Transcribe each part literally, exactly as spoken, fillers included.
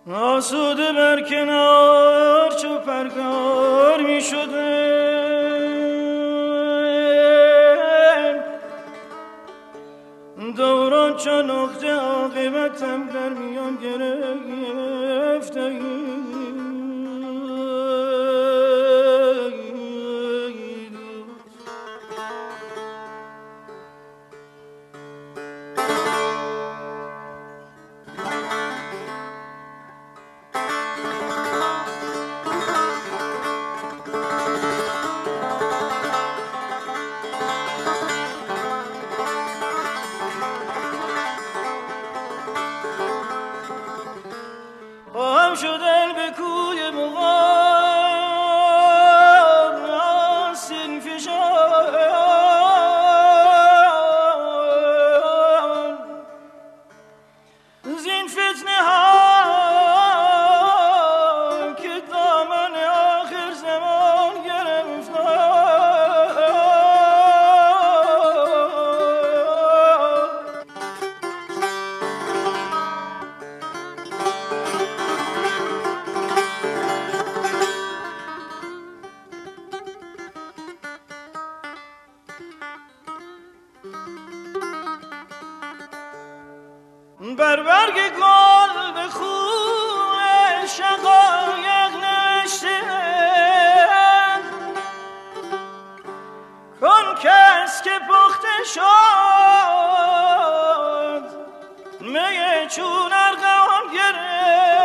آسوده بر کنار چو پرگار می شده، دوران چو نقطه عاقبتم در میان گرفته. خواهم شدن به کوی مغان آستین فشان، زین فتنه ها که دامن آخر زمان گرفتن. بر برگ گل به خون شقایق نوشته‌اند، کن کس که پخته شد می چون ارغوان گرفت.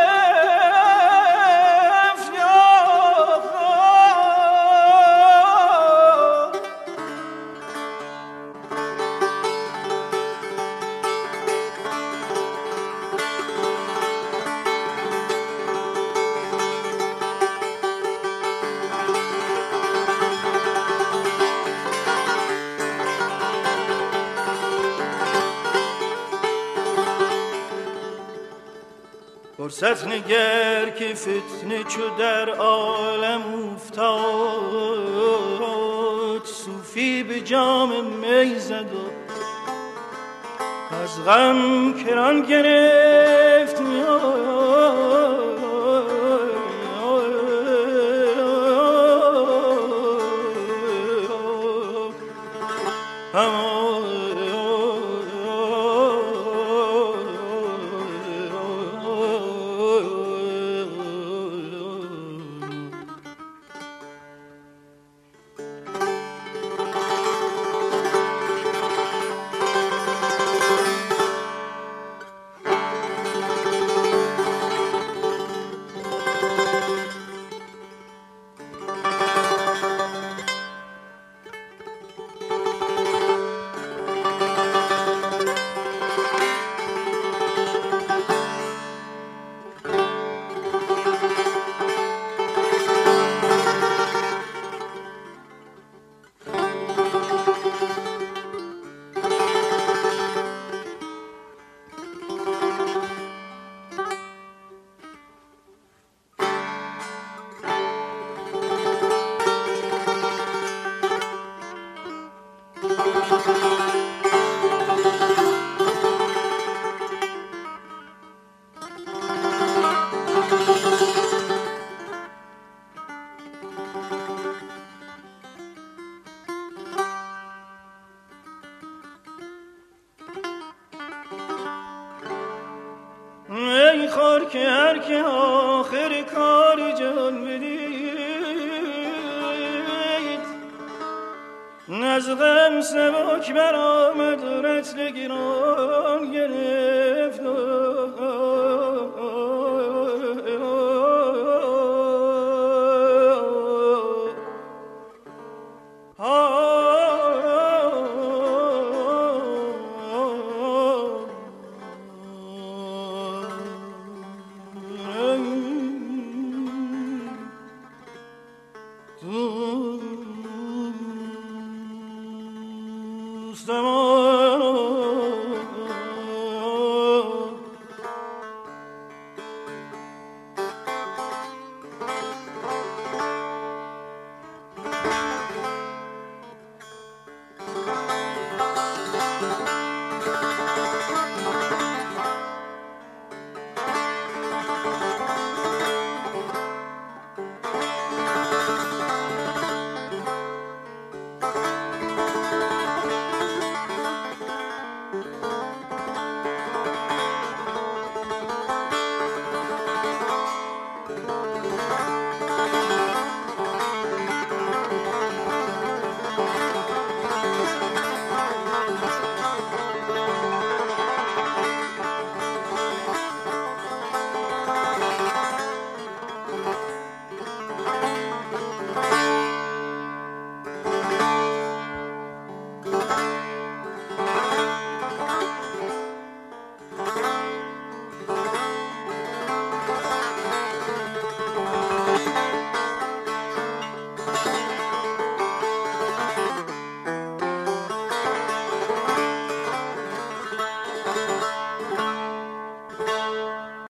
فرصت نگر که فتنه چو در عالم افتاد، صوفی به جام می زد و از غم کران گرفت. ای خار که هر که آخر کار جان بدید، از غم سبک برآمد و رطل گران گرفت.